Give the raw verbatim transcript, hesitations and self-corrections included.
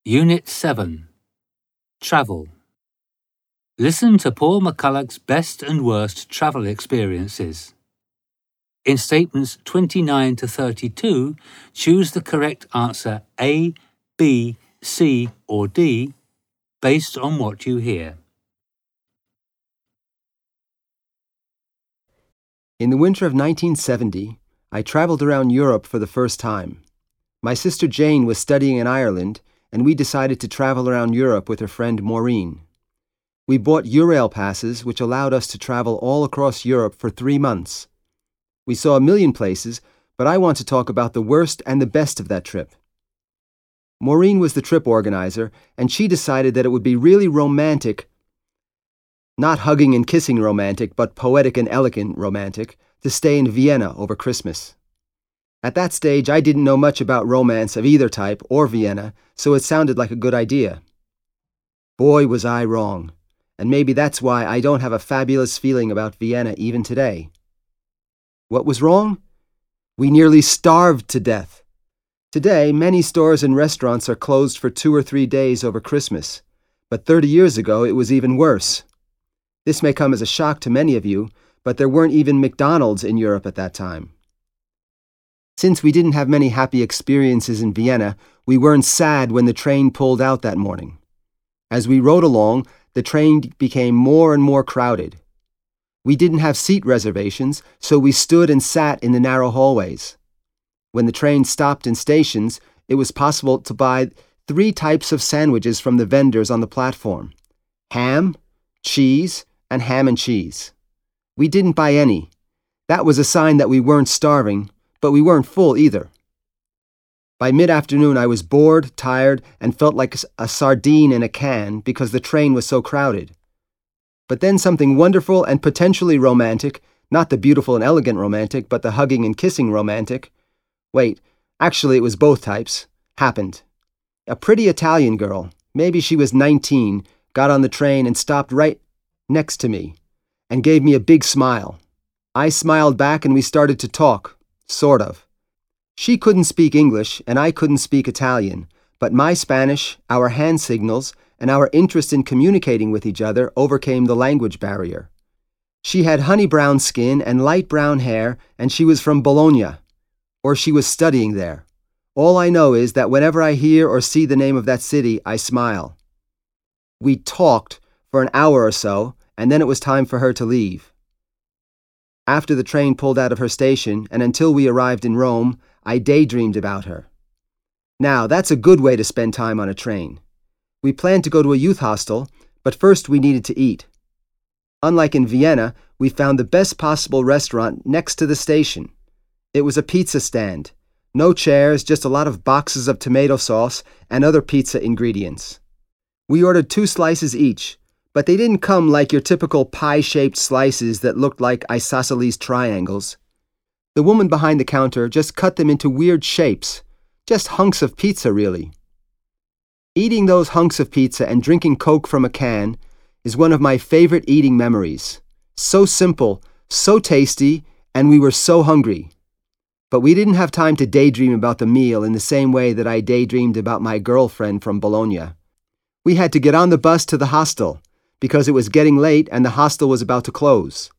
Unit seven. Travel. Listen to Paul McCulloch's best and worst travel experiences. In statements twenty-nine to thirty-two, choose the correct answer A, B, C, or D based on what you hear. In the winter of nineteen seventy, I traveled around Europe for the first time. My sister Jane was studying in Ireland, and we decided to travel around Europe with her friend Maureen. We bought Eurail passes, which allowed us to travel all across Europe for three months. We saw a million places, but I want to talk about the worst and the best of that trip. Maureen was the trip organizer, and she decided that it would be really romantic, not hugging and kissing romantic, but poetic and elegant romantic, to stay in Vienna over Christmas. At that stage, I didn't know much about romance of either type or Vienna, so it sounded like a good idea. Boy, was I wrong, and maybe that's why I don't have a fabulous feeling about Vienna even today. What was wrong? We nearly starved to death. Today, many stores and restaurants are closed for two or three days over Christmas, but thirty years ago it was even worse. This may come as a shock to many of you, but there weren't even McDonald's in Europe at that time. Since we didn't have many happy experiences in Vienna, we weren't sad when the train pulled out that morning. As we rode along, the train became more and more crowded. We didn't have seat reservations, so we stood and sat in the narrow hallways. When the train stopped in stations, it was possible to buy three types of sandwiches from the vendors on the platform: ham, cheese, and ham and cheese. We didn't buy any. That was a sign that we weren't starving, but we weren't full either. By mid-afternoon, I was bored, tired, and felt like a sardine in a can because the train was so crowded. But then something wonderful and potentially romantic, not the beautiful and elegant romantic, but the hugging and kissing romantic, wait, actually it was both types, happened. A pretty Italian girl, maybe she was nineteen, got on the train and stopped right next to me and gave me a big smile. I smiled back and we started to talk, sort of. She couldn't speak English and I couldn't speak Italian, but my Spanish, our hand signals, and our interest in communicating with each other overcame the language barrier. She had honey brown skin and light brown hair, and she was from Bologna, or she was studying there. All I know is that whenever I hear or see the name of that city, I smile. We talked for an hour or so, and then it was time for her to leave. After the train pulled out of her station, and until we arrived in Rome, I daydreamed about her. Now, that's a good way to spend time on a train. We planned to go to a youth hostel, but first we needed to eat. Unlike in Vienna, we found the best possible restaurant next to the station. It was a pizza stand. No chairs, just a lot of boxes of tomato sauce and other pizza ingredients. We ordered two slices each, but they didn't come like your typical pie-shaped slices that looked like isosceles triangles. The woman behind the counter just cut them into weird shapes, just hunks of pizza, really. Eating those hunks of pizza and drinking Coke from a can is one of my favorite eating memories. So simple, so tasty, and we were so hungry. But we didn't have time to daydream about the meal in the same way that I daydreamed about my girlfriend from Bologna. We had to get on the bus to the hostel, because it was getting late and the hostel was about to close.